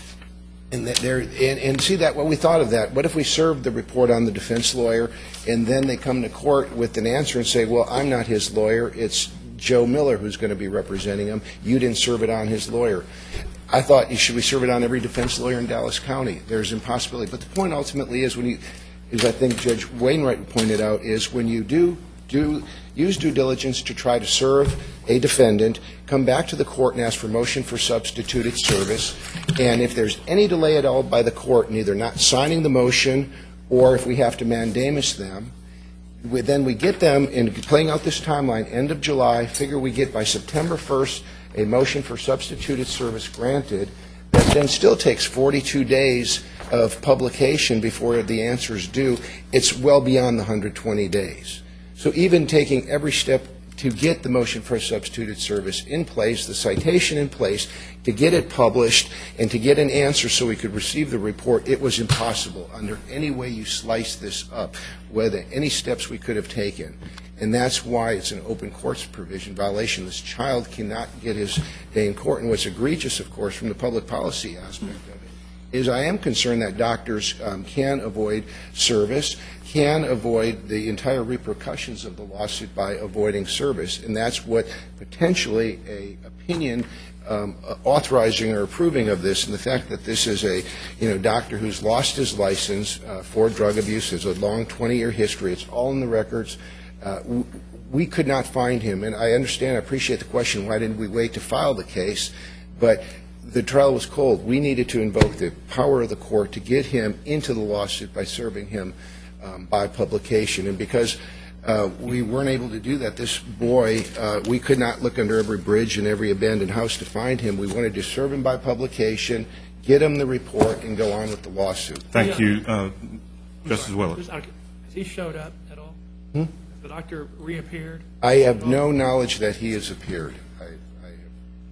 And that they're, and, and see that, what we thought of that, what if we served the report on the defense lawyer, and then they come to court with an answer and say, well, I'm not his lawyer, it's Joe Miller who's going to be representing him, you didn't serve it on his lawyer. I thought, should we serve it on every defense lawyer in Dallas County? There's impossibility. But the point ultimately is, when you, as I think Judge Wainwright pointed out, is when you do do use due diligence to try to serve a defendant, come back to the court and ask for motion for substituted service, and if there's any delay at all by the court in either not signing the motion or if we have to mandamus them, we, then we get them, in playing out this timeline, end of July, figure we get by September first a motion for substituted service granted, that then still takes forty-two days of publication before the answer is due. It's well beyond the one hundred twenty days. So even taking every step to get the motion for substituted service in place, the citation in place, to get it published, and to get an answer so we could receive the report, it was impossible under any way you slice this up, whether any steps we could have taken. And that's why it's an open courts provision violation. This child cannot get his day in court. And what's egregious, of course, from the public policy aspect of it, is I am concerned that doctors um, can avoid service, can avoid the entire repercussions of the lawsuit by avoiding service. And that's what potentially a opinion um, authorizing or approving of this, and the fact that this is a, you know, doctor who's lost his license uh, for drug abuse, has a long twenty-year history, it's all in the records. Uh, we could not find him, and I understand, I appreciate the question, why didn't we wait to file the case? But the trial was cold. We needed to invoke the power of the court to get him into the lawsuit by serving him um, by publication. And because uh, we weren't able to do that, this boy, uh, we could not look under every bridge and every abandoned house to find him. We wanted to serve him by publication, get him the report, and go on with the lawsuit. Thank you, uh, Justice Willett. Has he showed up at all? Hmm? The doctor reappeared? I have no knowledge that he has appeared. I, I have.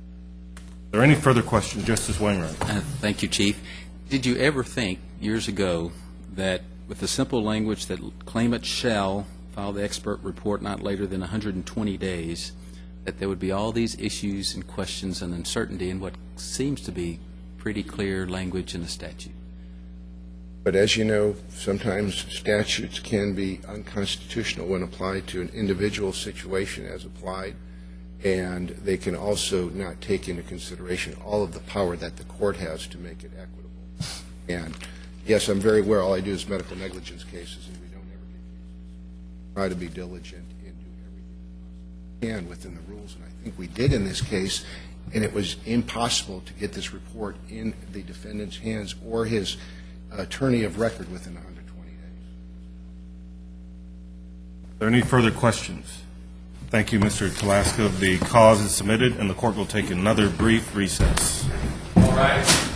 Are there any further questions? Justice Wainwright. Uh, Thank you, Chief. Did you ever think years ago that with the simple language that claimant shall file the expert report not later than one hundred twenty days, that there would be all these issues and questions and uncertainty in what seems to be pretty clear language in the statute? But as you know, sometimes statutes can be unconstitutional when applied to an individual situation as applied, and they can also not take into consideration all of the power that the court has to make it equitable. And yes, I'm very aware all I do is medical negligence cases, and we don't ever get cases. Try to be diligent and do everything we can within the rules, and I think we did in this case, and it was impossible to get this report in the defendant's hands or his attorney of record within one hundred twenty days. Are there any further questions? Thank you, Mister Talaska. The cause is submitted, and the court will take another brief recess. All right.